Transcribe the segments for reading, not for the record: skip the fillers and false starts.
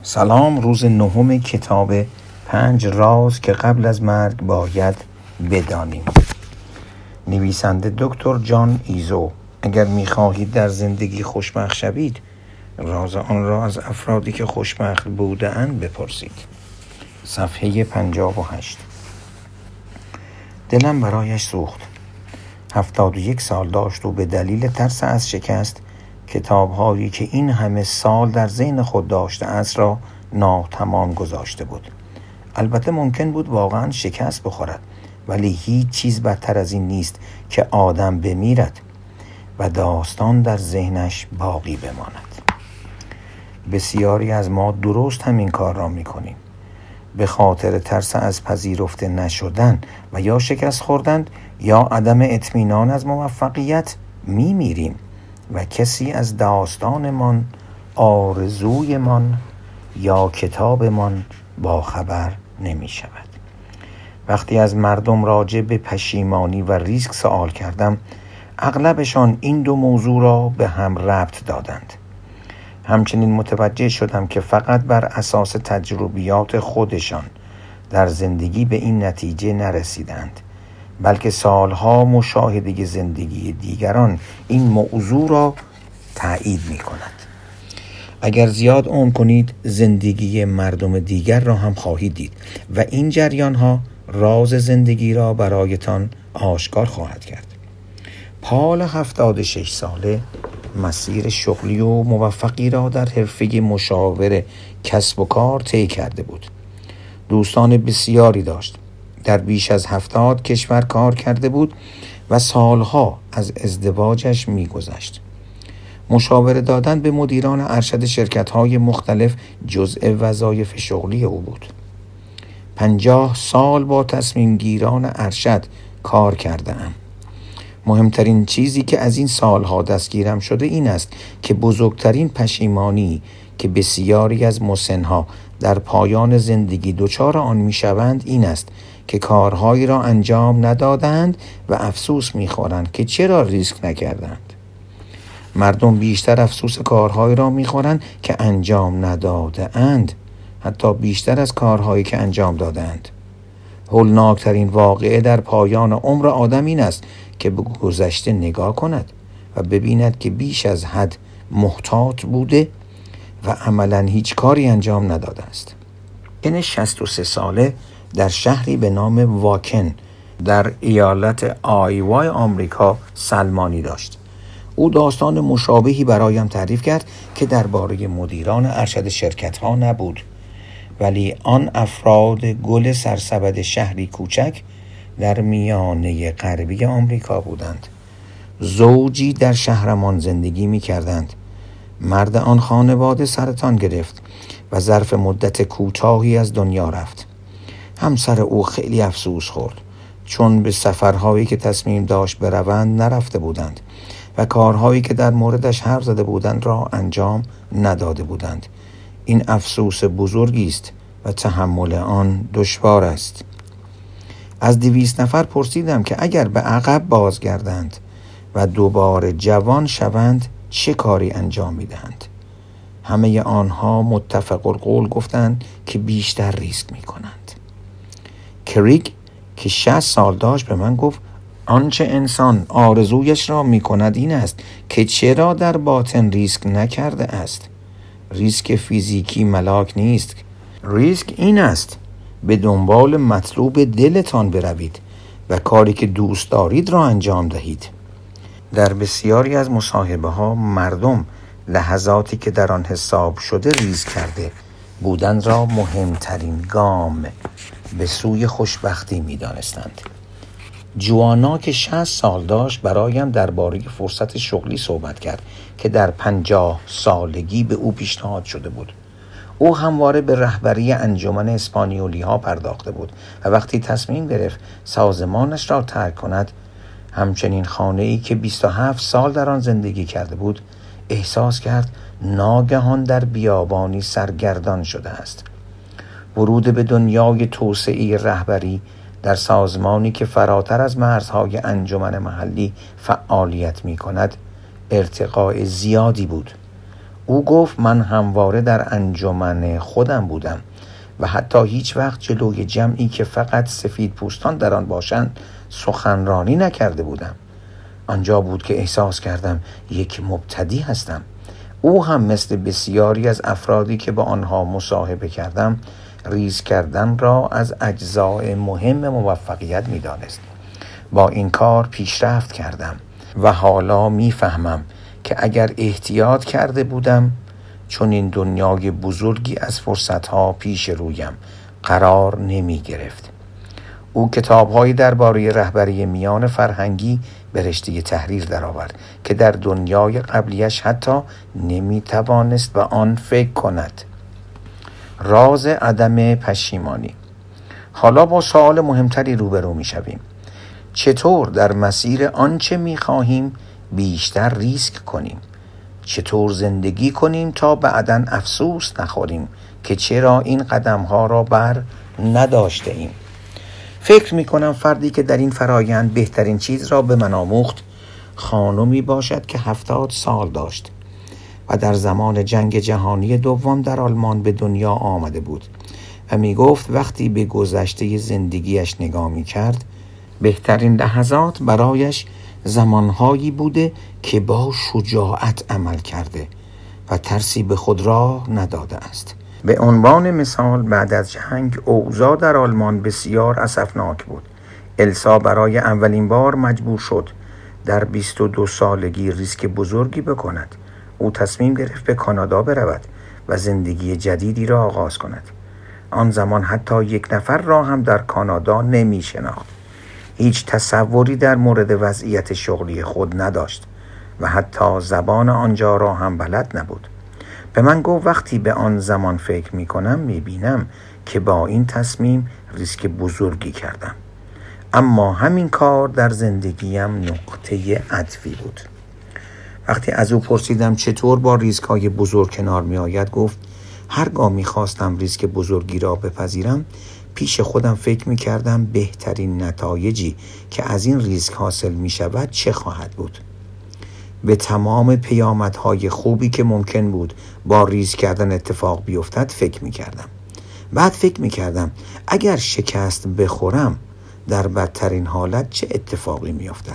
سلام. روز نهم کتاب 5 راز که قبل از مرگ باید بدانیم. نویسنده دکتر جان ایزو. اگر می‌خواهید در زندگی خوشبخت شوید، راز آن را از افرادی که خوشبخت بوده‌اند بپرسید. صفحه 58. دلم برایش سوخت. 71 سال داشت و به دلیل ترس از شکست کتاب‌هایی که این همه سال در ذهن خود داشته است را ناتمام گذاشته بود. البته ممکن بود واقعا شکست بخورد، ولی هیچ چیز بدتر از این نیست که آدم بمیرد و داستان در ذهنش باقی بماند. بسیاری از ما درست همین کار را می‌کنیم. به خاطر ترس از پذیرفته نشدن و یا شکست خوردن یا عدم اطمینان از موفقیت می‌میریم و کسی از داستانمان، آرزویمان یا کتابمان باخبر نمی شود. وقتی از مردم راجع به پشیمانی و ریسک سوال کردم، اغلبشان این دو موضوع را به هم ربط دادند. همچنین متوجه شدم که فقط بر اساس تجربیات خودشان در زندگی به این نتیجه نرسیدند، بلکه سالها مشاهده زندگی دیگران این موضوع را تایید می کند. اگر زیاد عمر کنید، زندگی مردم دیگر را هم خواهید دید و این جریان ها راز زندگی را برایتان آشکار خواهد کرد. پال 76 ساله مسیر شغلی و موفقی را در حرفه مشاور کسب و کار طی کرده بود. دوستان بسیاری داشت. در بیش از 70 کشور کار کرده بود و سالها از ازدواجش می‌گذشت. مشاوره دادن به مدیران ارشد شرکت‌های مختلف جزء وظایف شغلی او بود. 50 سال با تصمیم گیران ارشد کار کرده‌ام. مهمترین چیزی که از این سالها دستگیرم شده این است که بزرگترین پشیمانی که بسیاری از مسن‌ها در پایان زندگی دچار آن می‌شوند این است که کارهایی را انجام ندادند و افسوس می‌خورند که چرا ریسک نکردند. مردم بیشتر افسوس کارهایی را می‌خورند که انجام ندادند، حتی بیشتر از کارهایی که انجام دادند. هولناکترین واقعه در پایان عمر آدم این است که به گذشته نگاه کند و ببیند که بیش از حد محتاط بوده و عملاً هیچ کاری انجام نداده است. سن 63 ساله در شهری به نام واکن در ایالت آیوای آمریکا سلمانی داشت. او داستان مشابهی برایم تعریف کرد که درباره مدیران ارشد شرکت‌ها نبود، ولی آن افراد گل سرسبد شهری کوچک در میانه غربی آمریکا بودند. زوجی در شهرمان زندگی می‌کردند. مرد آن خانواده سرطان گرفت و ظرف مدت کوتاهی از دنیا رفت. همسر او خیلی افسوس خورد، چون به سفرهایی که تصمیم داشت بروند نرفته بودند و کارهایی که در موردش حرف زده بودند را انجام نداده بودند. این افسوس بزرگی است و تحمل آن دشوار است. از 200 نفر پرسیدم که اگر به عقب بازگردند و دوباره جوان شوند چه کاری انجام میدهند. همه آنها متفق القول گفتند که بیشتر ریسک میکنند. کریگ که 60 سال داشت به من گفت آنچه انسان آرزویش را میکند این است که چرا در باطن ریسک نکرده است. ریسک فیزیکی ملاک نیست. ریسک این است به دنبال مطلوب دلتان بروید و کاری که دوست دارید را انجام دهید. در بسیاری از مصاحبه ها مردم لحظاتی که در آن حساب شده ریسک کرده بودن را مهمترین گام به سوی خوشبختی می دانستند. جوانا که 60 سال داشت برایم درباره فرصت شغلی صحبت کرد که در 50 سالگی به او پیشنهاد شده بود. او همواره به رهبری انجمن اسپانیولی ها پرداخته بود و وقتی تصمیم گرفت سازمانش را ترک کند، همچنین خانه‌ای که 27 سال در آن زندگی کرده بود، احساس کرد ناگهان در بیابانی سرگردان شده است. ورود به دنیای توسعه رهبری در سازمانی که فراتر از مرزهای انجمن محلی فعالیت می کند ارتقاء زیادی بود. او گفت من همواره در انجمن خودم بودم و حتی هیچ وقت جلوی جمعی که فقط سفید پوستان در آن باشند سخنرانی نکرده بودم. آنجا بود که احساس کردم یک مبتدی هستم. او هم مثل بسیاری از افرادی که با آنها مصاحبه کردم ریز کردن را از اجزای مهم موفقیت می دانست. با این کار پیشرفت کردم و حالا می فهمم که اگر احتیاط کرده بودم چون این دنیای بزرگی از فرصتها پیش رویم قرار نمی گرفت. او کتاب‌هایی درباره رهبری میان فرهنگی به رشته تحریر درآورد که در دنیای قبلیش حتی نمی‌توانست به آن فکر کند. راز عدم پشیمانی. حالا با سوال مهمتری روبرو می‌شویم. چطور در مسیر آنچه می‌خواهیم بیشتر ریسک کنیم؟ چطور زندگی کنیم تا بعداً افسوس نخوریم که چرا این قدم‌ها را بر نداشته ایم؟ فکر می‌کنم فردی که در این فرایند بهترین چیز را به من آموخت خانمی باشد که 70 سال داشت و در زمان جنگ جهانی دوم در آلمان به دنیا آمده بود و می‌گفت وقتی به گذشته زندگیش نگاه می‌کرد بهترین لحظات برایش زمانهایی بوده که با شجاعت عمل کرده و ترسی به خود راه نداده است. به عنوان مثال بعد از جنگ اوضاع در آلمان بسیار اسفناک بود. السا برای اولین بار مجبور شد در 22 سالگی ریسک بزرگی بکند. او تصمیم گرفت به کانادا برود و زندگی جدیدی را آغاز کند. آن زمان حتی یک نفر را هم در کانادا نمی شناخت. هیچ تصوری در مورد وضعیت شغلی خود نداشت و حتی زبان آنجا را هم بلد نبود. به من گفت وقتی به آن زمان فکر می کنم می بینم که با این تصمیم ریسک بزرگی کردم. اما همین کار در زندگیم نقطه عطفی بود. وقتی از او پرسیدم چطور با ریسک های بزرگ کنار می آید گفت هرگاه می خواستم ریسک بزرگی را بپذیرم پیش خودم فکر می کردم بهترین نتایجی که از این ریسک حاصل می شود چه خواهد بود. به تمام پیامدهای خوبی که ممکن بود با ریسک کردن اتفاق بیفتد فکر می کردم. بعد فکر می کردم اگر شکست بخورم در بدترین حالت چه اتفاقی می افتد.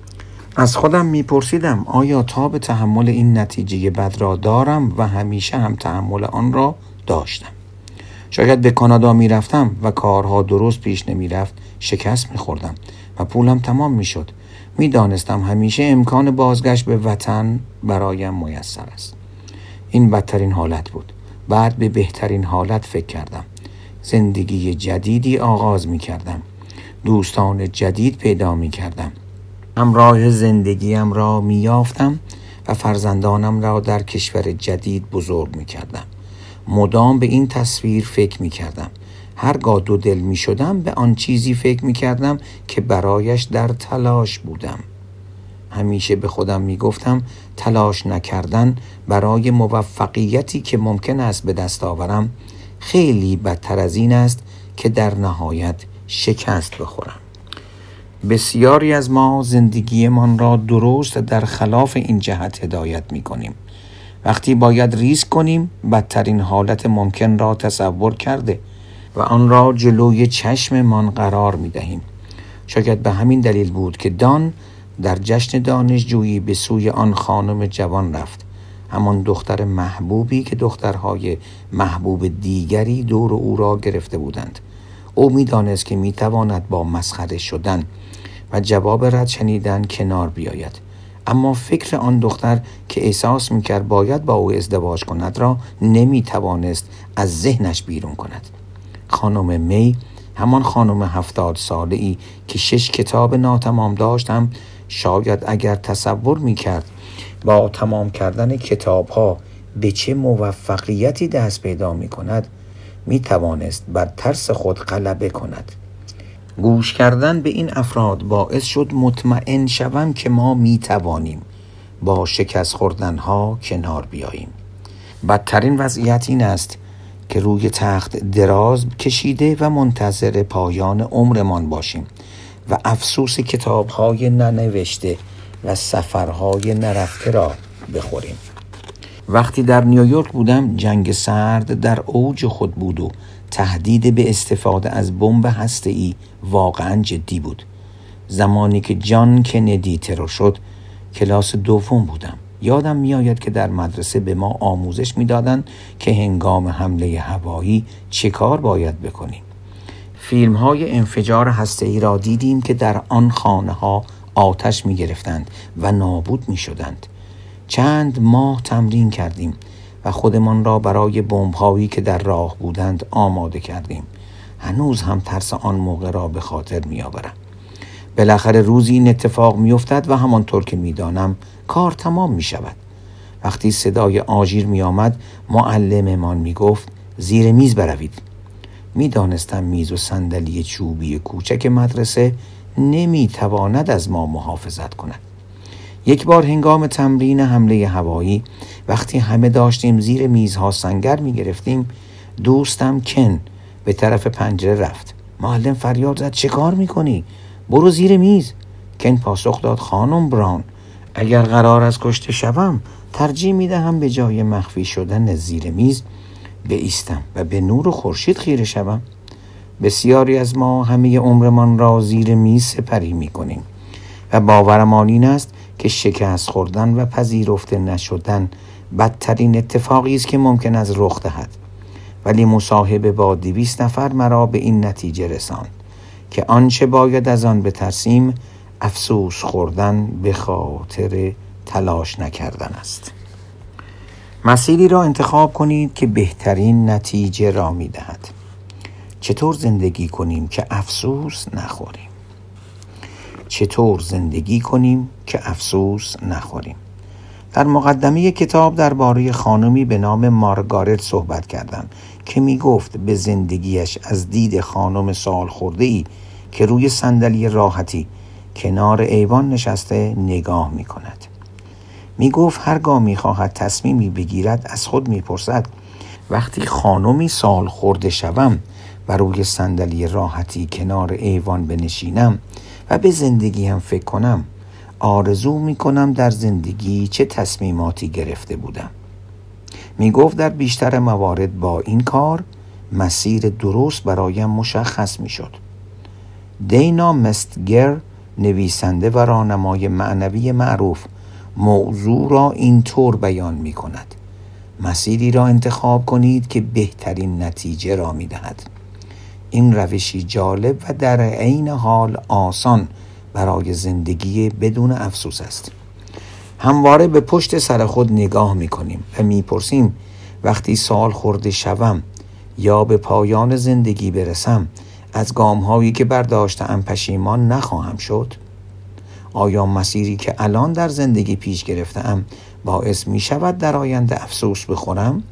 از خودم می پرسیدم آیا تاب تحمل این نتیجه بد را دارم و همیشه هم تحمل آن را داشتم. شاید به کانادا می رفتم و کارها درست پیش نمی رفت شکست می خوردم و پولم تمام می شد. می دانستم همیشه امکان بازگشت به وطن برایم میسر است. این بدترین حالت بود. بعد به بهترین حالت فکر کردم. زندگی جدیدی آغاز می کردم. دوستان جدید پیدا می کردم. همراه زندگیم را می یافتم و فرزندانم را در کشور جدید بزرگ می کردم. مدام به این تصویر فکر می کردم. هرگاه دو دل می شدم به آن چیزی فکر می کردم که برایش در تلاش بودم. همیشه به خودم می گفتم تلاش نکردن برای موفقیتی که ممکن است به دست آورم خیلی بدتر از این است که در نهایت شکست بخورم. بسیاری از ما زندگیمان را درست در خلاف این جهت هدایت می کنیم. وقتی باید ریسک کنیم بدترین حالت ممکن را تصور کرده و آن را جلوی چشممان قرار می دهیم. شاید به همین دلیل بود که دان در جشن دانشجویی به سوی آن خانم جوان رفت. همان دختر محبوبی که دخترهای محبوب دیگری دور او را گرفته بودند. او می دانست که می تواند با مسخره شدن و جواب رد شنیدن کنار بیاید. اما فکر آن دختر که احساس می‌کرد باید با او ازدواج کند را نمی‌توانست از ذهنش بیرون کند. خانم می، همان خانم 70 ساله‌ای که 6 کتاب ناتمام داشتم، شاید اگر تصور می‌کرد با تمام کردن کتاب‌ها به چه موفقیتی دست پیدا می‌کند، می‌توانست بر ترس خود غلبه کند. گوش کردن به این افراد باعث شد مطمئن شوم که ما می توانیم با شکست خوردنها کنار بیاییم. بدترین وضعیت این است که روی تخت دراز کشیده و منتظر پایان عمرمان باشیم و افسوس کتاب‌های ننوشته و سفرهای نرفته را بخوریم. وقتی در نیویورک بودم جنگ سرد در اوج خود بود و تهدید به استفاده از بمب هسته‌ای واقعا جدی بود. زمانی که جان کندی ترور شد کلاس دوم بودم. یادم میآید که در مدرسه به ما آموزش میدادند که هنگام حمله هوایی چه کار باید بکنیم. فیلم‌های انفجار هسته‌ای را دیدیم که در آن خانه‌ها آتش می‌گرفتند و نابود می‌شدند. چند ماه تمرین کردیم و خودمان را برای بمب‌هایی که در راه بودند آماده کردیم. هنوز هم ترس آن موقع را به خاطر می‌آورم. بالاخره روزی این اتفاق می‌افتد و همانطور که می‌دانم کار تمام می‌شود. وقتی صدای آژیر می‌آمد معلممان می‌گفت زیر میز بروید. می‌دانستم میز و صندلی چوبی کوچک مدرسه نمی‌تواند از ما محافظت کند. یک بار هنگام تمرین حمله هوایی وقتی همه داشتیم زیر میزها سنگر می‌گرفتیم، دوستم کن به طرف پنجره رفت. معلم فریاد زد چه کار می‌کنی؟ برو زیر میز. کن پاسخ داد خانم براون، اگر قرار است کشته شوم ترجیح می‌دهم به جای مخفی شدن زیر میز بایستم و به نور خورشید خیره شوم. بسیاری از ما همه عمرمان را زیر میز سپری می‌کنیم و باورمان این است که شکست خوردن و پذیرفته نشدن بدترین اتفاقی است که ممکن است رخ دهد. ولی مصاحبه با 200 نفر مرا به این نتیجه رساند که آنچه باید از آن بترسیم افسوس خوردن به خاطر تلاش نکردن است. مسیری را انتخاب کنید که بهترین نتیجه را می‌دهد. چطور زندگی کنیم که افسوس نخوریم؟ چطور زندگی کنیم که افسوس نخوریم؟ در مقدمه کتاب درباره خانمی به نام مارگارت صحبت کردم که می گفت به زندگیش از دید خانم سالخورده‌ای که روی صندلی راحتی کنار ایوان نشسته نگاه می کند. می گفت هرگاه می خواهد تصمیمی بگیرد از خود می پرسد وقتی خانمی سالخورده شوم و روی صندلی راحتی کنار ایوان بنشینم و به زندگی هم فکر کنم، آرزو می کنم در زندگی چه تصمیماتی گرفته بودم. می گفت در بیشتر موارد با این کار مسیر درست برایم مشخص می شد. دینا مستگر، نویسنده و راهنمای معنوی معروف، موضوع را اینطور بیان می کند: مسیری را انتخاب کنید که بهترین نتیجه را می دهد. این روشی جالب و در عین حال آسان برای زندگی بدون افسوس است. همواره به پشت سر خود نگاه می کنیم و می پرسیم وقتی سال خورده شوم یا به پایان زندگی برسم از گام‌هایی که برداشتم پشیمان نخواهم شد؟ آیا مسیری که الان در زندگی پیش گرفتم باعث می شود در آینده افسوس بخورم؟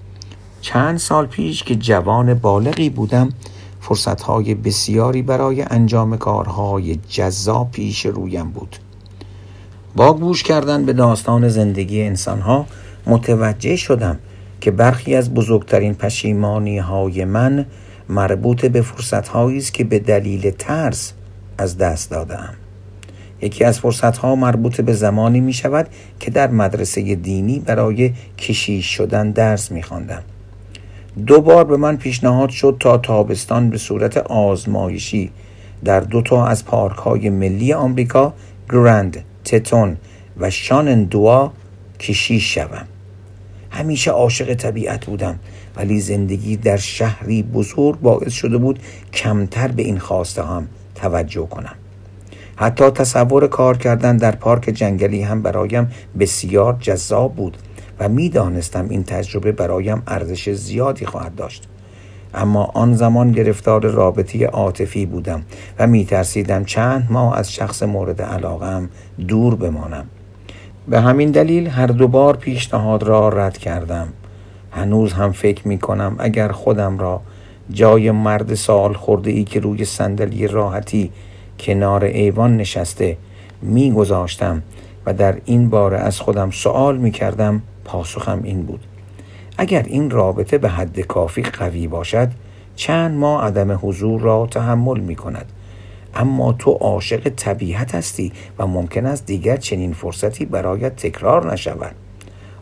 چند سال پیش که جوان بالغی بودم فرصت‌های بسیاری برای انجام کارهای جذاب پیش رویم بود. با گوش کردن به داستان زندگی انسان‌ها متوجه شدم که برخی از بزرگترین پشیمانی‌های من مربوط به فرصت‌هایی است که به دلیل ترس از دست دادم. یکی از فرصت‌ها مربوط به زمانی می‌شود که در مدرسه دینی برای کشیش شدن درس می‌خواندم. 2 بار به من پیشنهاد شد تا تابستان به صورت آزمایشی در 2 از پارک‌های ملی آمریکا، گرند تتون و شانندوا کشیش شوم. همیشه عاشق طبیعت بودم، ولی زندگی در شهری بزرگ باعث شده بود کمتر به این خواسته هم توجه کنم. حتی تصور کار کردن در پارک جنگلی هم برایم بسیار جذاب بود و می‌دانستم این تجربه برایم ارزش زیادی خواهد داشت. اما آن زمان گرفتار رابطه عاطفی بودم و می‌ترسیدم چند ماه از شخص مورد علاقه‌ام دور بمانم. به همین دلیل هر 2 بار پیشنهاد را رد کردم. هنوز هم فکر می‌کنم اگر خودم را جای مرد سال خورده‌ای که روی صندلی راحتی کنار ایوان نشسته می‌گذاشتم و در این باره از خودم سوال می‌کردم، پاسخم این بود: اگر این رابطه به حد کافی قوی باشد چند ماه عدم حضور را تحمل می‌کند. اما تو عاشق طبیعت هستی و ممکن است دیگر چنین فرصتی برایت تکرار نشود.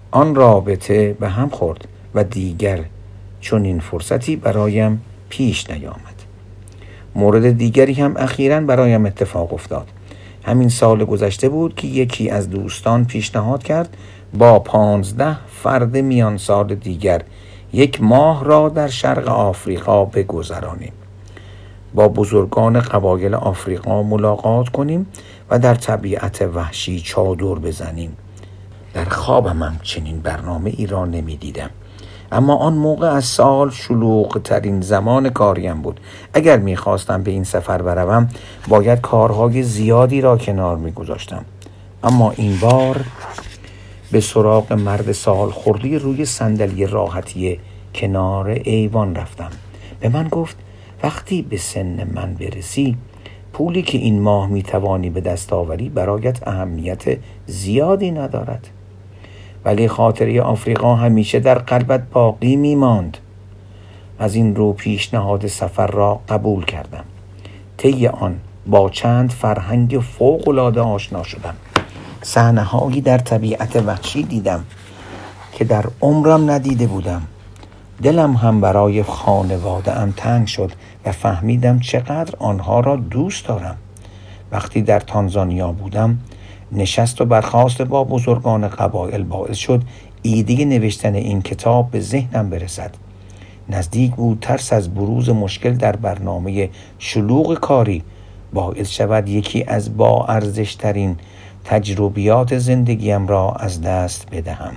آن رابطه به هم خورد و دیگر چون این فرصتی برایم پیش نیامد. مورد دیگری هم اخیراً برایم اتفاق افتاد. همین سال گذشته بود که یکی از دوستان پیشنهاد کرد با 15 فرد میان سال دیگر 1 ماه را در شرق آفریقا بگذرانیم. با بزرگان قبایل آفریقا ملاقات کنیم و در طبیعت وحشی چادر بزنیم. در خوابم هم چنین برنامه ای را نمی دیدم. اما آن موقع از سال شلوغ ترین زمان کاریم بود. اگر می خواستم به این سفر بروم باید کارهای زیادی را کنار می گذاشتم. اما این بار به سراغ مرد سال خورده روی صندلی راحتی کنار ایوان رفتم. به من گفت وقتی به سن من برسی پولی که این ماه می توانی به دست آوری برایت اهمیت زیادی ندارد، ولی خاطره آفریقا همیشه در قلبت باقی می ماند. از این رو پیشنهاد سفر را قبول کردم. طی آن با چند فرهنگ فوق‌العاده آشنا شدم. صحنه‌هایی در طبیعت وحشی دیدم که در عمرم ندیده بودم. دلم هم برای خانواده‌ام تنگ شد و فهمیدم چقدر آنها را دوست دارم. وقتی در تانزانیا بودم نشست و برخاست با بزرگان قبایل باعث شد ایده نوشتن این کتاب به ذهنم برسد. نزدیک بود ترس از بروز مشکل در برنامه شلوغ کاری باعث شود یکی از با ارزش‌ترین تجربیات زندگیم را از دست بدهم.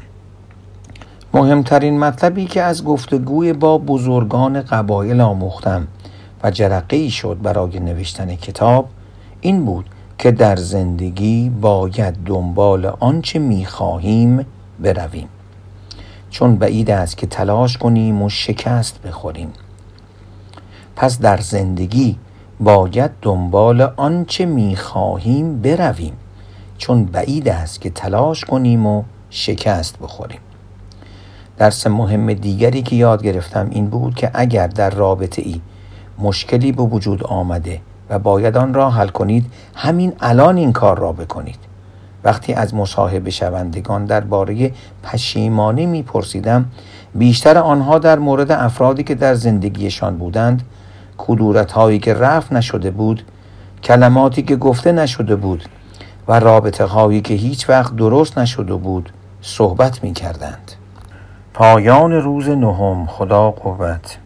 مهمترین مطلبی که از گفتگوی با بزرگان قبایل آموختم و جرقه‌ای شد برای نوشتن کتاب این بود که در زندگی باید دنبال آنچه می‌خواهیم برویم، چون بعید است که تلاش کنیم و شکست بخوریم. پس در زندگی باید دنبال آنچه می‌خواهیم برویم، چون بعید است که تلاش کنیم و شکست بخوریم. درس مهم دیگری که یاد گرفتم این بود که اگر در رابطه ای مشکلی به وجود آمده و باید آن را حل کنید، همین الان این کار را بکنید. وقتی از مصاحبه شوندگان درباره پشیمانی میپرسیدم، بیشتر آنها در مورد افرادی که در زندگیشان بودند، کدورت‌هایی که رفع نشده بود، کلماتی که گفته نشده بود و رابطه‌هایی که هیچ وقت درست نشده بود صحبت می‌کردند. پایان روز 9. خدا قوت.